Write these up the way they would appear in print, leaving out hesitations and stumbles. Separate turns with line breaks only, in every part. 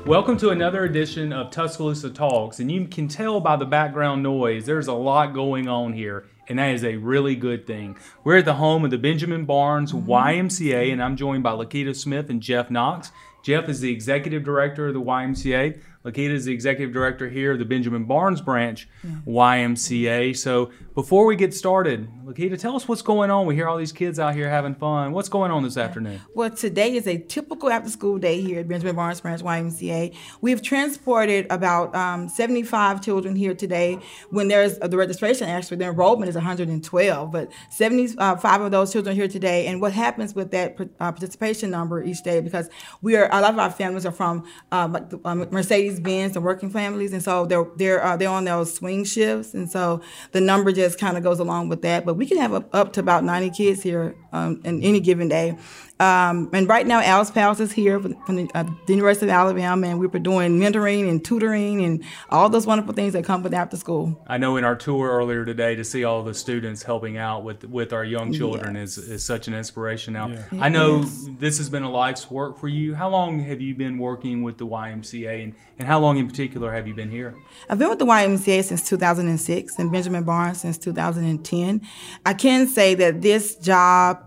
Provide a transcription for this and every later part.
Welcome to another edition of Tuscaloosa Talks, and you can tell by the background noise there's a lot going on here, and that is a really good thing. We're at the home of the Benjamin Barnes YMCA, and I'm joined by Lakita Smith and Jeff Knox. Jeff is the executive director of the YMCA. Lakita is the executive director here of the Benjamin Barnes branch YMCA. So before we get started, Lakita, tell us what's going on. We hear all these kids out here having fun. What's going on this afternoon?
Well, today is a typical after-school day here at Benjamin Barnes branch YMCA. We've transported about 75 children here today. When there's the registration, actually, the enrollment is 112, but 75 of those children are here today. And what happens with that participation number each day, because a lot of our families are from Mercedes-Benz and working families, and so they're on those swing shifts, and so the number just kind of goes along with that. But we can have up to about 90 kids here in any given day. And right now, Alice Pals is here from the University of Alabama, and we're doing mentoring and tutoring and all those wonderful things that come with after school.
I know in our tour earlier today to see all the students helping out with our young children is such an inspiration. Now, I know this has been a life's work for you. How long have you been working with the YMCA, and how long in particular have you been here?
I've been with the YMCA since 2006 and Benjamin Barnes since 2010. I can say that this job,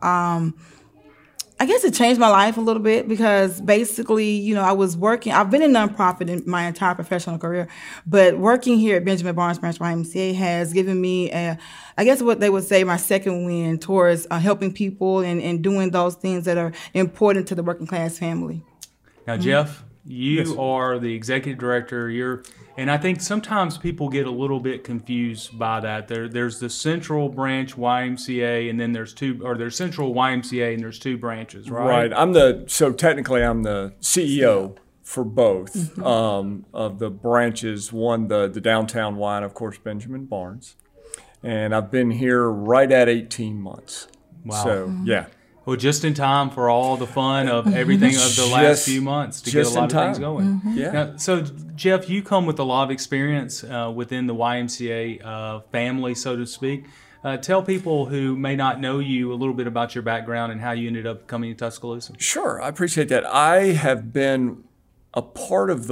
I guess it changed my life a little bit because basically, I've been in nonprofit in my entire professional career, but working here at Benjamin Barnes Branch YMCA has given me, I guess what they would say, my second wind towards helping people and doing those things that are important to the working class family.
Now, Jeff, you are the executive director. And I think sometimes people get a little bit confused by that. There's the Central Branch YMCA, and then there's Central YMCA, and there's two branches, right?
Right. So technically, I'm the CEO for both of the branches. One, the downtown Y, and of course, Benjamin Barnes. And I've been here right at 18 months.
Wow.
So, yeah.
Well, just in time for all the fun of everything of the last few months to get a lot of things going.
Yeah.
Now, so, Jeff, you come with a lot of experience within the YMCA family, so to speak. Tell people who may not know you a little bit about your background and how you ended up coming to Tuscaloosa.
Sure, I appreciate that. I have been a part of the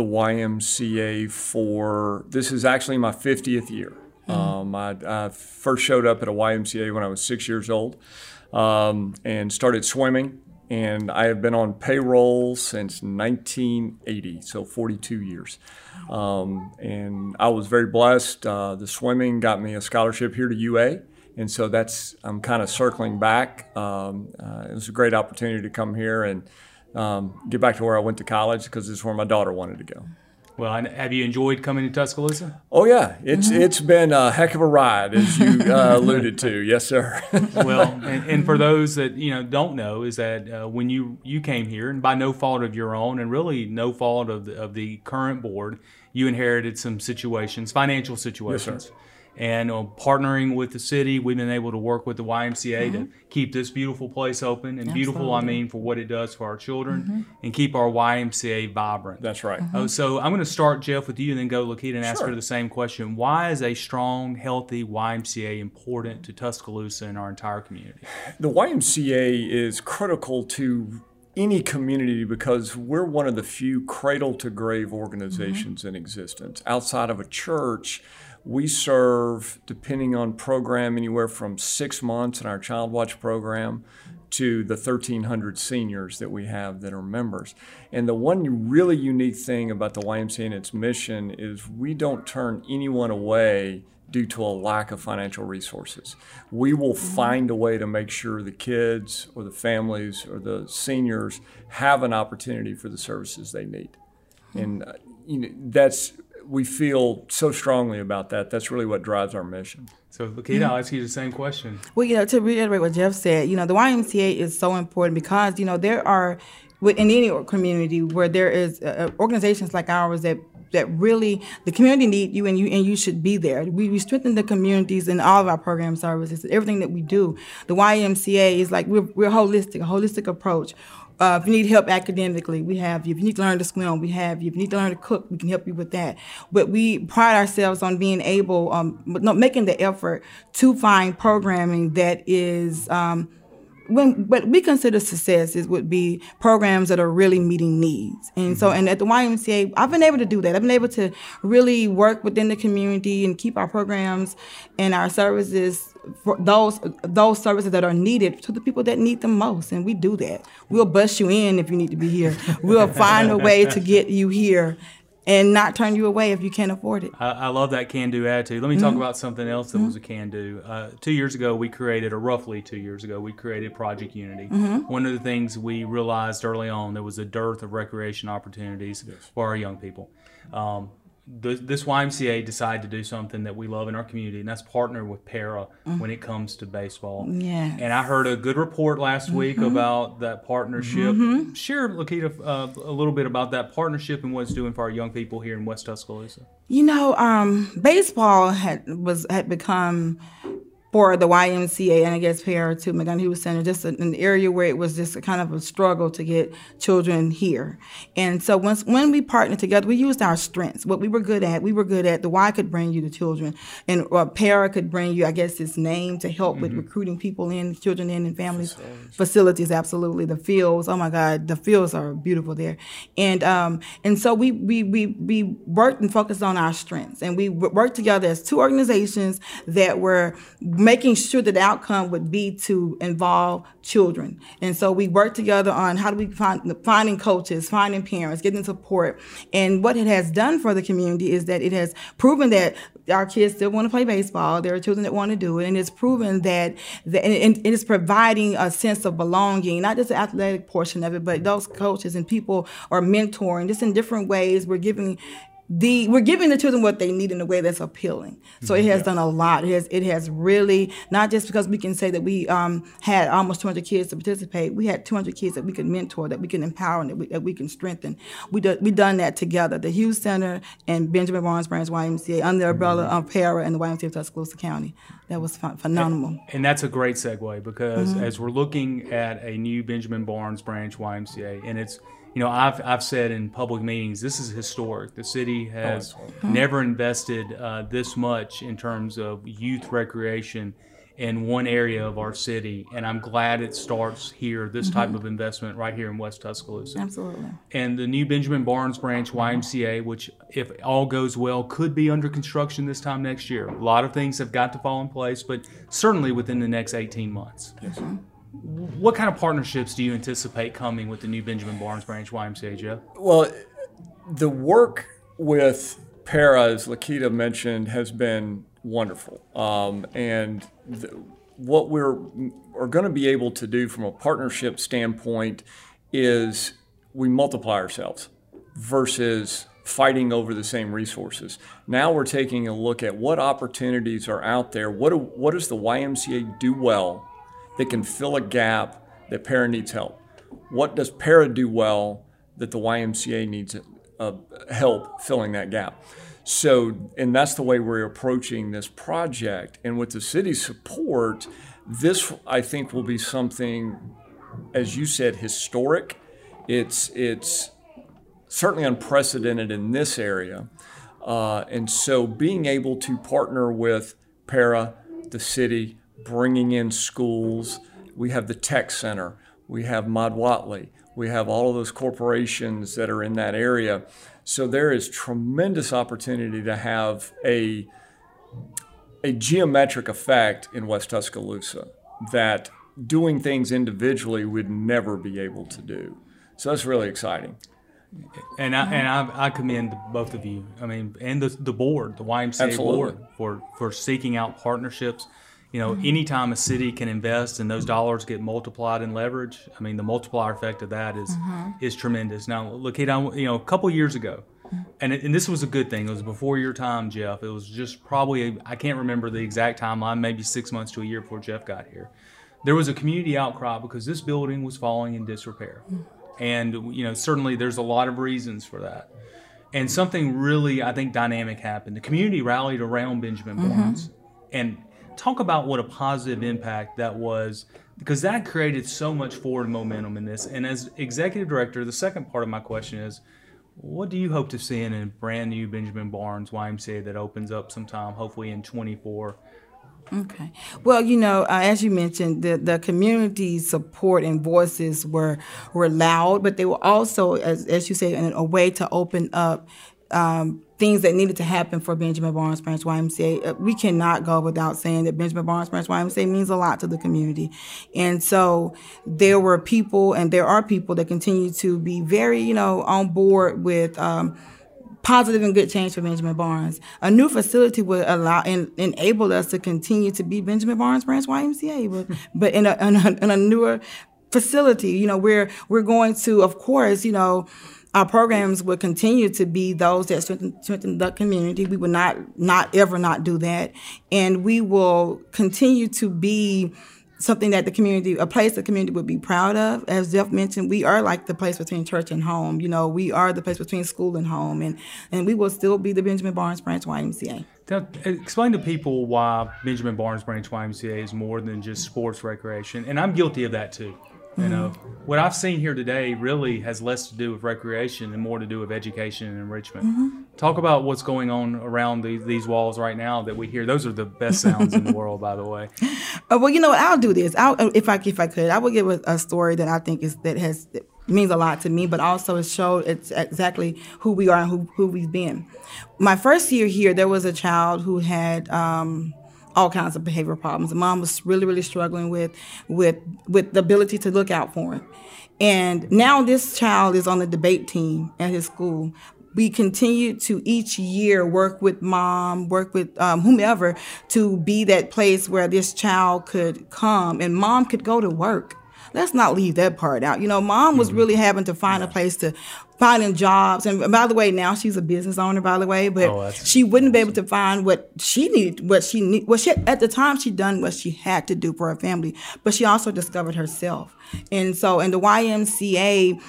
YMCA this is actually my 50th year. I first showed up at a YMCA when I was 6 years old. And started swimming, and I have been on payroll since 1980, so 42 years. And I was very blessed. The swimming got me a scholarship here to UA, and so I'm kind of circling back. It was a great opportunity to come here and get back to where I went to college because it's where my daughter wanted to go.
Well, have you enjoyed coming to Tuscaloosa?
Oh, yeah. It's been a heck of a ride, as you alluded to. Yes, sir.
Well, and for those that don't know, is that when you came here, and by no fault of your own, and really no fault of the current board, you inherited some financial situations.
Yes, sir.
And partnering with the city, we've been able to work with the YMCA to keep this beautiful place open. And beautiful, I mean, for what it does for our children and keep our YMCA vibrant.
That's right.
So I'm going to start, Jeff, with you and then go Lakita and ask
Sure.
her the same question. Why is a strong, healthy YMCA important to Tuscaloosa and our entire community?
The YMCA is critical to any community because we're one of the few cradle-to-grave organizations in existence. Outside of a church, we serve, depending on program, anywhere from 6 months in our Child Watch program to the 1,300 seniors that we have that are members. And the one really unique thing about the YMCA and its mission is we don't turn anyone away due to a lack of financial resources. We will find a way to make sure the kids or the families or the seniors have an opportunity for the services they need. And we feel so strongly about that. That's really what drives our mission.
So, Lakita, I'll ask you the same question.
Well, to reiterate what Jeff said, the YMCA is so important because, there are, in any community where there is organizations like ours that really the community need you and you should be there. We strengthen the communities in all of our program services, everything that we do. The YMCA is like we're holistic, a holistic approach. If you need help academically, we have you. If you need to learn to swim, we have you. If you need to learn to cook, we can help you with that. But we pride ourselves on being able, making the effort to find programming that is what we consider success would be programs that are really meeting needs. And so, and at the YMCA, I've been able to do that. I've been able to really work within the community and keep our programs and our services for those services that are needed to the people that need them most. And we do that. We'll bust you in if you need to be here. We'll find a way to get you here and not turn you away if you can't afford it.
I love that can-do attitude. Let me talk about something else that was a can-do. 2 years ago, roughly 2 years ago, we created Project Unity. One of the things we realized early on, there was a dearth of recreation opportunities for our young people. This YMCA decided to do something that we love in our community, and that's partner with Para when it comes to baseball.
Yes.
And I heard a good report last week about that partnership. Share, Lakita, a little bit about that partnership and what it's doing for our young people here in West Tuscaloosa.
You know, baseball had become, for the YMCA and I guess Para too, Montgomery Hughes Center, just an area where it was just a kind of a struggle to get children here. And so when we partnered together, we used our strengths. What we were good at, the Y could bring you the children, and Para could bring you, I guess, its name to help with recruiting people in, children in, and families. Facilities, absolutely. The fields, oh my God, the fields are beautiful there. And so we worked and focused on our strengths, and we worked together as two organizations that were making sure that the outcome would be to involve children. And so we worked together on how do we finding coaches, finding parents, getting support. And what it has done for the community is that it has proven that our kids still want to play baseball. There are children that want to do it. And it's proven that and it is providing a sense of belonging, not just the athletic portion of it, but those coaches and people are mentoring just in different ways. We're giving the children what they need in a way that's appealing. So it has done a lot. It has really, not just because we can say that we had almost 200 kids to participate. We had 200 kids that we could mentor, that we can empower, and that we can strengthen. We done that together. The Hughes Center and Benjamin Barnes Branch YMCA under the umbrella of Para and the YMCA of Tuscaloosa County. That was phenomenal.
And that's a great segue because as we're looking at a new Benjamin Barnes Branch YMCA, and it's, you know, I've said in public meetings, this is historic. The city has never invested this much in terms of youth recreation in one area of our city, and I'm glad it starts here, this type of investment right here in West Tuscaloosa.
Absolutely.
And the new Benjamin Barnes Branch YMCA, which if all goes well, could be under construction this time next year. A lot of things have got to fall in place, but certainly within the next 18 months.
Yes.
What kind of partnerships do you anticipate coming with the new Benjamin Barnes Branch YMCA, Jeff?
Well, the work with Para, as Lakita mentioned, has been wonderful. What we're going to be able to do from a partnership standpoint is we multiply ourselves versus fighting over the same resources. Now we're taking a look at what opportunities are out there. What does the YMCA do well that can fill a gap that Para needs help? What does Para do well that the YMCA needs help filling that gap? So, and that's the way we're approaching this project. And with the city's support, this, I think, will be something, as you said, historic. It's certainly unprecedented in this area. And so being able to partner with Para, the city, bringing in schools, we have the tech center, we have Maude Whatley, we have all of those corporations that are in that area. So there is tremendous opportunity to have a geometric effect in West Tuscaloosa that doing things individually would never be able to do. So that's really exciting.
And I commend both of you. I mean, and the board, the YMCA
Absolutely.
board, for seeking out partnerships. You know, anytime a city can invest and those dollars get multiplied and leverage, I mean, the multiplier effect of that is tremendous. Now, Lakita, you know, a couple years ago, and this was a good thing. It was before your time, Jeff. It was just probably, I can't remember the exact timeline, maybe 6 months to a year before Jeff got here. There was a community outcry because this building was falling in disrepair. And, you know, certainly there's a lot of reasons for that. And something really, I think, dynamic happened. The community rallied around Benjamin Barnes. And talk about what a positive impact that was, because that created so much forward momentum in this. And as executive director, the second part of my question is, what do you hope to see in a brand new Benjamin Barnes YMCA that opens up sometime, hopefully in 24?
Okay. Well, as you mentioned, the community support and voices were loud, but they were also, as you say, a way to open up things that needed to happen for Benjamin Barnes Branch YMCA. We cannot go without saying that Benjamin Barnes Branch YMCA means a lot to the community. And so there were people, and there are people that continue to be very, on board with positive and good change for Benjamin Barnes. A new facility would allow and enable us to continue to be Benjamin Barnes Branch YMCA, but in a newer facility. We're going to, of course, our programs will continue to be those that strengthen the community. We will not ever not do that, and we will continue to be something that a place the community would be proud of. As Jeff mentioned, we are like the place between church and home. We are the place between school and home, and we will still be the Benjamin Barnes Branch YMCA.
Now, explain to people why Benjamin Barnes Branch YMCA is more than just sports recreation, and I'm guilty of that too. What I've seen here today really has less to do with recreation and more to do with education and enrichment. Talk about what's going on around these walls right now that we hear. Those are the best sounds in the world, by the way.
Well, I'll do this. If I could, I will give a story that I think that means a lot to me, but also it's exactly who we are and who we've been. My first year here, there was a child who had all kinds of behavioral problems. The mom was really, really struggling with the ability to look out for him. And now this child is on the debate team at his school. We continue to each year work with mom, work with whomever to be that place where this child could come and mom could go to work. Let's not leave that part out. Mom was really having to find a place to finding jobs. And by the way, now she's a business owner, by the way, but she wouldn't be able to find what she needed, at the time she done what she had to do for her family, but she also discovered herself. And so in the YMCA,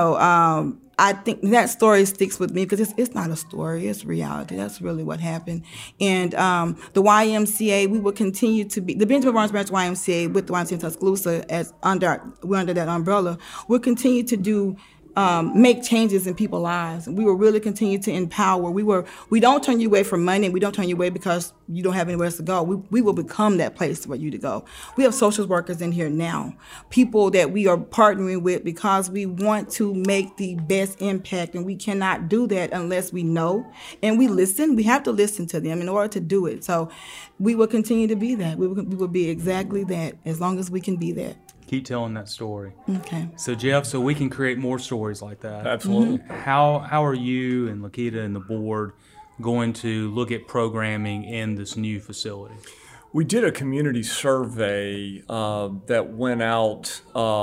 I think that story sticks with me because it's not a story, it's reality. That's really what happened. And the YMCA, we will continue to be, the Benjamin Barnes Branch YMCA with the YMCA in Tuscaloosa, we're under that umbrella, we'll continue to make changes in people's lives. We will really continue to empower. We don't turn you away for money. We don't turn you away because you don't have anywhere else to go. We will become that place for you to go. We have social workers in here now, people that we are partnering with because we want to make the best impact, and we cannot do that unless we know and we listen. We have to listen to them in order to do it. So we will continue to be that. We will be exactly that as long as we can be that.
Keep telling that story.
Okay.
So Jeff, so we can create more stories like that.
Absolutely.
How are you and Lakita and the board going to look at programming in this new facility?
We did a community survey that went out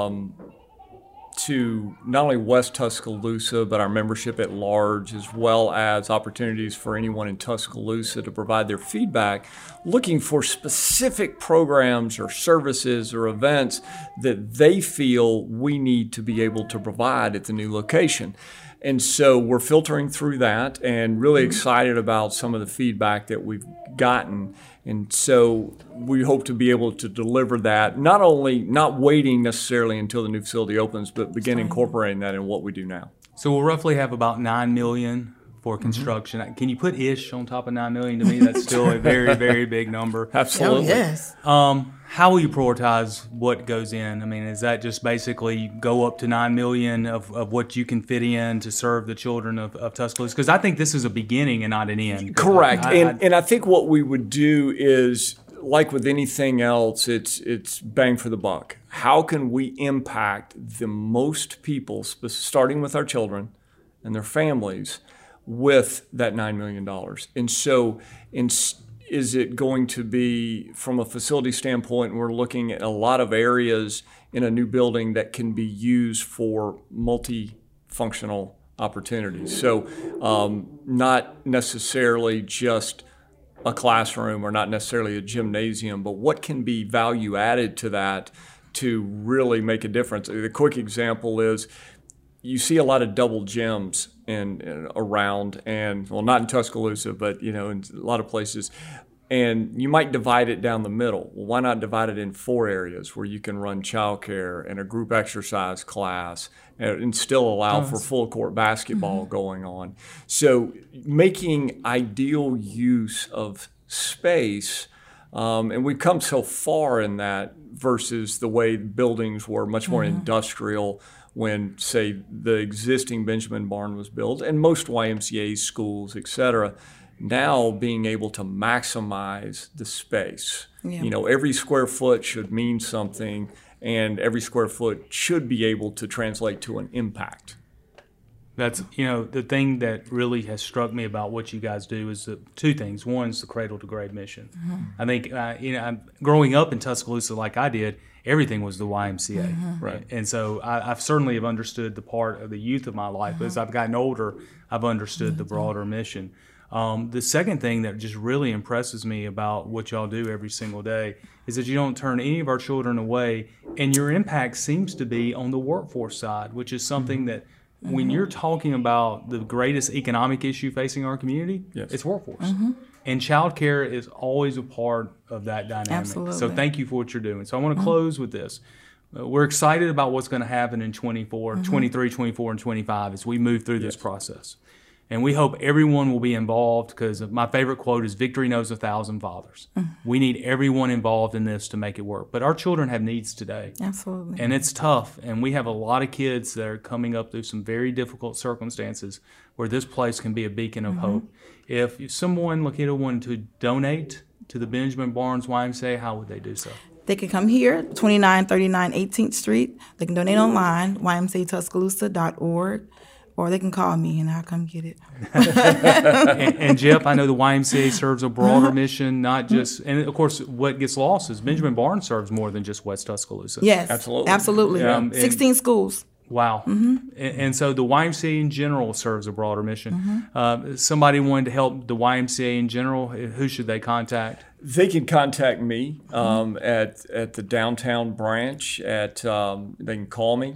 to not only West Tuscaloosa, but our membership at large, as well as opportunities for anyone in Tuscaloosa to provide their feedback, looking for specific programs or services or events that they feel we need to be able to provide at the new location. And so we're filtering through that and really excited about some of the feedback that we've gotten. And so we hope to be able to deliver that, not waiting necessarily until the new facility opens, but begin incorporating that in what we do now.
So we'll roughly have about $9 million for construction. Can you put ish on top of $9 million? To me, that's still a very, very big number.
Absolutely.
Oh, yes.
How will you prioritize what goes in? I mean, is that just basically go up to $9 million of what you can fit in to serve the children of Tuscaloosa? Because I think this is a beginning and not an end.
Correct. And I think what we would do is, like with anything else, it's bang for the buck. How can we impact the most people, starting with our children and their families, with that $9 million? And so is it going to be, from a facility standpoint, we're looking at a lot of areas in a new building that can be used for multifunctional opportunities. So not necessarily just a classroom or not necessarily a gymnasium, but what can be value added to that to really make a difference? The quick example is you see a lot of double gyms around, and well, not in Tuscaloosa, but in a lot of places. And you might divide it down the middle. Well, why not divide it in 4 areas where you can run childcare and a group exercise class and still allow for full court basketball going on? So making ideal use of space And we've come so far in that versus the way buildings were much more industrial when, say, the existing Benjamin Barn was built, and most YMCA's, schools, et cetera. Now being able to maximize the space.
Yeah.
You know, every square foot should mean something, and every square foot should be able to translate to an impact.
That's, you know, the thing that really has struck me about what you guys do is two things. One is the cradle to grave mission. I think, you know, growing up in Tuscaloosa like I did, everything was the YMCA.
Right.
And so I've certainly have understood the part of the youth of my life. But as I've gotten older, I've understood the broader mission. The second thing that just really impresses me about what y'all do every single day is that you don't turn any of our children away, and your impact seems to be on the workforce side, which is something that when you're talking about the greatest economic issue facing our community, it's workforce. And childcare is always a part of that dynamic.
Absolutely.
So thank you for what you're doing. So I want to close with this. We're excited about what's going to happen in 23, 24, and 25 as we move through this process. And we hope everyone will be involved, because my favorite quote is, "Victory knows 1,000 fathers." We need everyone involved in this to make it work. But our children have needs today.
Absolutely.
And it's tough. And we have a lot of kids that are coming up through some very difficult circumstances where this place can be a beacon of hope. If someone, Lakita, wanted to donate to the Benjamin Barnes YMCA, how would they do so?
They can come here, 2939 18th Street. They can donate online, ymcatuscaloosa.org. Or they can call me and I'll come get it.
and Jeff, I know the YMCA serves a broader mission, not just, and of course, what gets lost is Benjamin Barnes serves more than just West Tuscaloosa.
Yes,
Absolutely.
absolutely. 16 schools.
Wow. And so the YMCA in general serves a broader mission. Somebody wanted to help the YMCA in general, who should they contact?
They can contact me at the downtown branch. They can call me,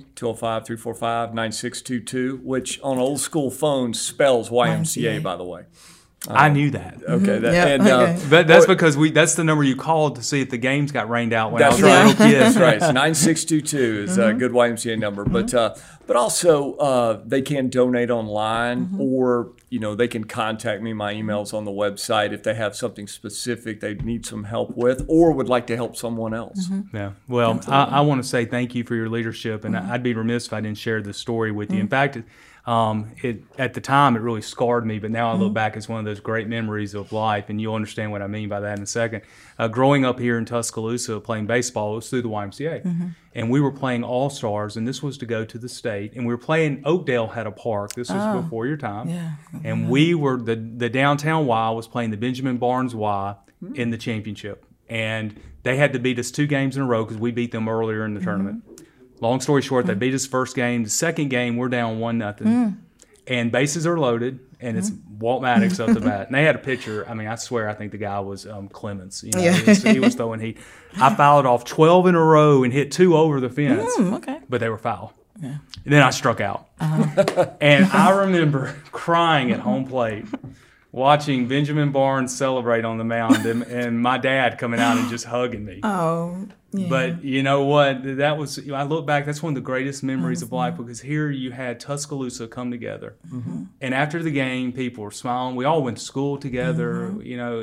205-345-9622, which on old school phones spells YMCA, by the way.
I knew that.
Okay.
That's because that's the number you called to see if the games got rained out when I was
That's right.
a little kid.
That's right. It's 9622 is a good YMCA number. But also they can donate online, or they can contact me. My email's on the website if they have something specific they need some help with, or would like to help someone else.
Yeah. Well, I want to say thank you for your leadership, and I'd be remiss if I didn't share this story with you. In fact, at the time, it really scarred me, but now I look back, it's one of those great memories of life, and you'll understand what I mean by that in a second. Growing up here in Tuscaloosa, playing baseball, it was through the YMCA, and we were playing All-Stars, and this was to go to the state, and we were playing, Oakdale had a park. This was before your time, and we were, the downtown Y was playing the Benjamin Barnes Y in the championship, and they had to beat us 2 games in a row because we beat them earlier in the tournament. Long story short, they beat us first game. The second game, we're down 1-0, and bases are loaded, and it's Walt Maddox up the bat. And they had a pitcher. I mean, I swear, I think the guy was Clemens. He was throwing heat. I fouled off 12 in a row and hit 2 over the fence. But they were foul. And then I struck out, and I remember crying at home plate, watching Benjamin Barnes celebrate on the mound, and my dad coming out and just hugging me.
Oh. Yeah.
But you know what? That was, I look back, that's one of the greatest memories of life, because here you had Tuscaloosa come together. And after the game, people were smiling. We all went to school together.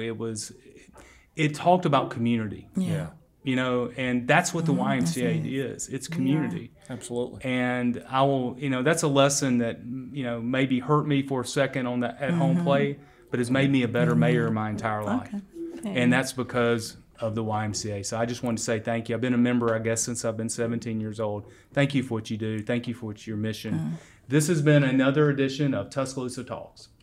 It talked about community. And that's what the YMCA is. It's community.
Absolutely.
And I will, that's a lesson that, maybe hurt me for a second on that at home plate, but has made me a better mayor my entire life. And that's because of the YMCA. So I just wanted to say thank you. I've been a member, I guess, since I've been 17 years old. Thank you for what you do. Thank you for your mission. This has been another edition of Tuscaloosa Talks.